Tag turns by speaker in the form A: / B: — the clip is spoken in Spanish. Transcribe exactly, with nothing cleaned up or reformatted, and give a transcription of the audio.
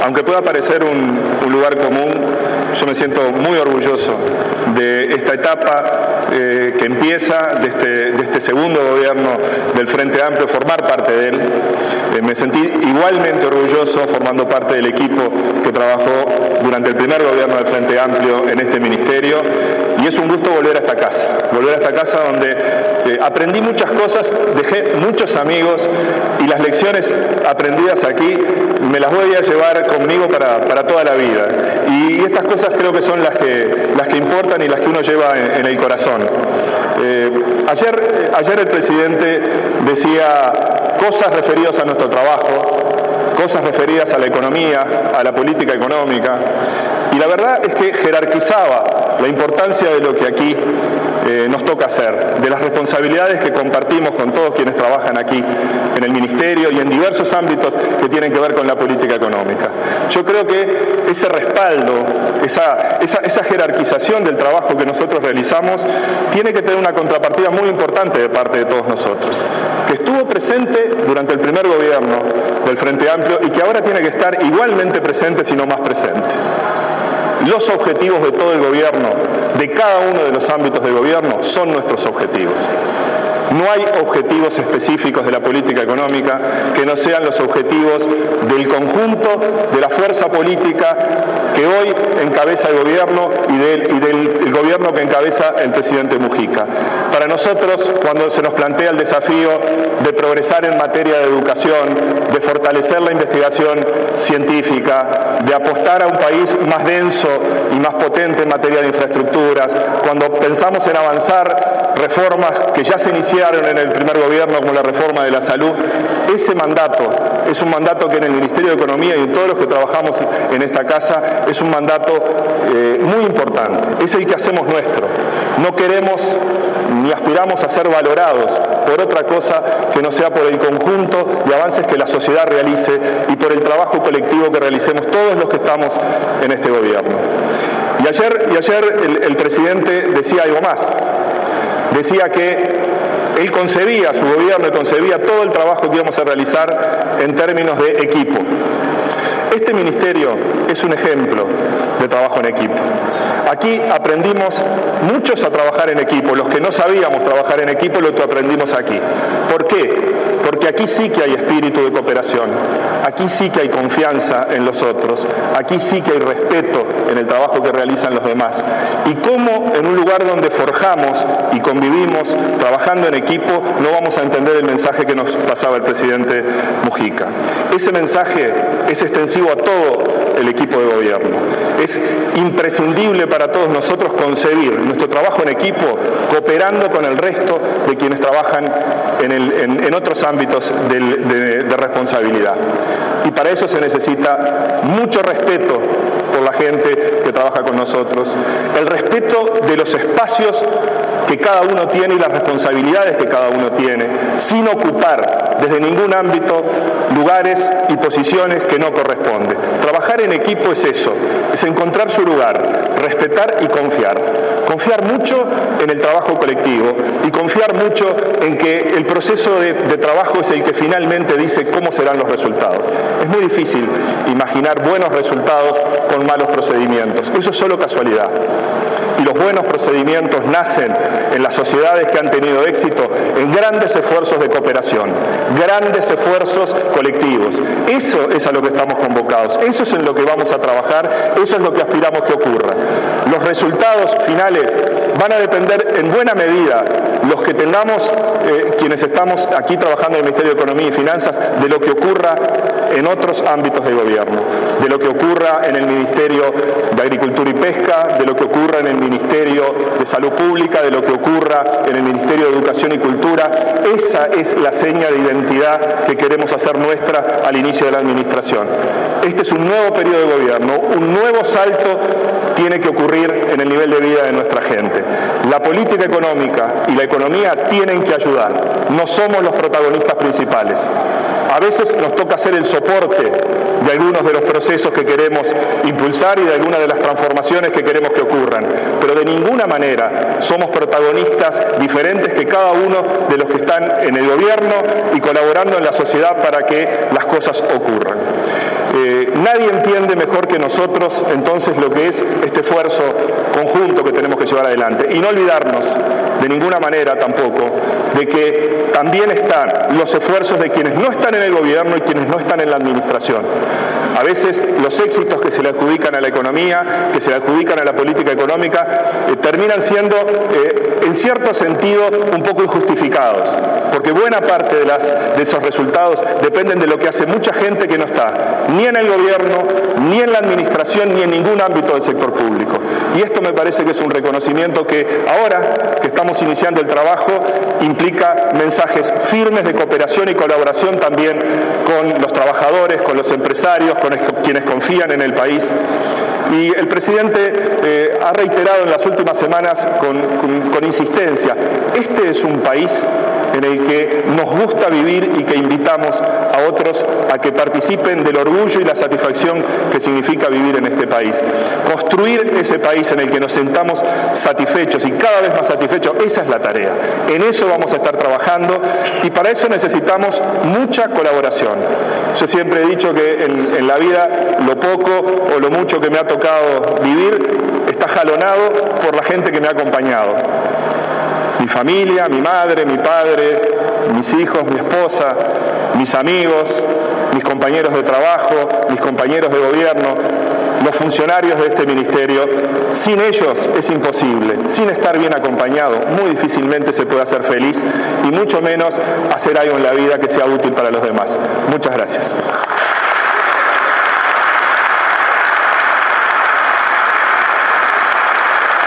A: Aunque pueda parecer un, un lugar común, yo me siento muy orgulloso de esta etapa eh, que empieza, de este, de este segundo gobierno del Frente Amplio, formar parte de él. Eh, me sentí igualmente orgulloso formando parte del equipo que trabajó durante el primer gobierno del Frente Amplio en este ministerio, y es un gusto volver a esta casa, volver a esta casa donde eh, aprendí muchas cosas, dejé muchos amigos, y las lecciones aprendidas aquí me las voy a llevar conmigo para, para toda la vida. Y, y estas cosas creo que son las que, las que importan y las que uno lleva en, en el corazón. Eh, ayer, ayer el presidente decía cosas referidas a nuestro trabajo, cosas referidas a la economía, a la política económica, y la verdad es que jerarquizaba la importancia de lo que aquí eh, nos toca hacer, de las responsabilidades que compartimos con todos quienes trabajan aquí en el Ministerio y en diversos ámbitos que tienen que ver con la política económica. Yo creo que ese respaldo, esa, esa, esa jerarquización del trabajo que nosotros realizamos tiene que tener una contrapartida muy importante de parte de todos nosotros, que estuvo presente durante el primer gobierno del Frente Amplio y que ahora tiene que estar igualmente presente, si no más presente. Los objetivos de todo el gobierno, de cada uno de los ámbitos del gobierno, son nuestros objetivos. No hay objetivos específicos de la política económica que no sean los objetivos del conjunto de la fuerza política que hoy encabeza el gobierno y del, y del el gobierno que encabeza el presidente Mujica. Para nosotros, cuando se nos plantea el desafío de progresar en materia de educación, de fortalecer la investigación científica, de apostar a un país más denso y más potente en materia de infraestructuras, cuando pensamos en avanzar reformas que ya se iniciaron en el primer gobierno, como la reforma de la salud, ese mandato es un mandato que en el Ministerio de Economía y en todos los que trabajamos en esta casa es un mandato eh, muy importante, es el que hacemos nuestro. No queremos ni aspiramos a ser valorados por otra cosa que no sea por el conjunto de avances que la sociedad realice y por el trabajo colectivo que realicemos todos los que estamos en este gobierno. Y ayer, y ayer el, el presidente decía algo más. Decía que él concebía, su gobierno concebía todo el trabajo que íbamos a realizar en términos de equipo. Este ministerio es un ejemplo de trabajo en equipo. Aquí aprendimos muchos a trabajar en equipo. Los que no sabíamos trabajar en equipo lo aprendimos aquí. ¿Por qué? Porque aquí sí que hay espíritu de cooperación. Aquí sí que hay confianza en los otros. Aquí sí que hay respeto en el trabajo que realizan los demás. Y cómo en un lugar donde forjamos y convivimos trabajando en equipo no vamos a entender el mensaje que nos pasaba el presidente Mujica. Ese mensaje es extensivo a todo el equipo de gobierno. Es imprescindible para todos nosotros concebir nuestro trabajo en equipo cooperando con el resto de quienes trabajan en, el, en, en otros ámbitos de, de, de responsabilidad. Y para eso se necesita mucho respeto por la gente que trabaja con nosotros, el respeto de los espacios que cada uno tiene y las responsabilidades que cada uno tiene, sin ocupar desde ningún ámbito lugares y posiciones que no corresponden. Trabajar en equipo es eso, es encontrar su lugar, respetar y confiar. Confiar mucho en el trabajo colectivo y confiar mucho en que el proceso de, de trabajo es el que finalmente dice cómo serán los resultados. Es muy difícil imaginar buenos resultados con malos procedimientos. Eso es solo casualidad. Y los buenos procedimientos nacen en las sociedades que han tenido éxito en grandes esfuerzos de cooperación, grandes esfuerzos colectivos. Eso es a lo que estamos convocados, eso es en lo que vamos a trabajar, eso es lo que aspiramos que ocurra. Los resultados finales van a depender en buena medida, los que tengamos, eh, quienes estamos aquí trabajando en el Ministerio de Economía y Finanzas, de lo que ocurra en otros ámbitos de gobierno, de lo que ocurra en el Ministerio de Agricultura y Pesca, de lo que ocurra en el Ministerio de Salud Pública, de lo que ocurra en el Ministerio de Educación y Cultura. Esa es la seña de identidad que queremos hacer nuestra al inicio de la administración. Este es un nuevo periodo de gobierno, un nuevo salto tiene que ocurrir en el nivel de vida de nuestra gente. La política económica y la economía tienen que ayudar, no somos los protagonistas principales. A veces nos toca hacer el soporte de algunos de los procesos que queremos impulsar y de algunas de las transformaciones que queremos que ocurran, pero de ninguna manera somos protagonistas diferentes que cada uno de los que están en el gobierno y colaborando en la sociedad para que las cosas ocurran. Eh, nadie entiende mejor que nosotros entonces lo que es este esfuerzo conjunto que tenemos que llevar adelante. Y no olvidarnos de ninguna manera tampoco de que también están los esfuerzos de quienes no están en el gobierno y quienes no están en la administración. A veces los éxitos que se le adjudican a la economía, que se le adjudican a la política económica, eh, terminan siendo, eh, en cierto sentido, un poco injustificados, porque buena parte de, las, de esos resultados dependen de lo que hace mucha gente que no está ni en el gobierno, ni en la administración, ni en ningún ámbito del sector público. Y esto me parece que es un reconocimiento que ahora que estamos iniciando el trabajo implica mensajes firmes de cooperación y colaboración también con los trabajadores, con los empresarios, con quienes confían en el país. Y el presidente eh, ha reiterado en las últimas semanas con, con, con insistencia, este es un país en el que nos gusta vivir y que invitamos a otros a que participen del orgullo y la satisfacción que significa vivir en este país. Construir ese país en el que nos sentamos satisfechos y cada vez más satisfechos, esa es la tarea. En eso vamos a estar trabajando y para eso necesitamos mucha colaboración. Yo siempre he dicho que en, en la vida lo poco o lo mucho que me ha tocado vivir está jalonado por la gente que me ha acompañado. Mi familia, mi madre, mi padre, mis hijos, mi esposa, mis amigos, mis compañeros de trabajo, mis compañeros de gobierno, los funcionarios de este ministerio. Sin ellos es imposible. Sin estar bien acompañado, muy difícilmente se puede hacer feliz y mucho menos hacer algo en la vida que sea útil para los demás. Muchas gracias.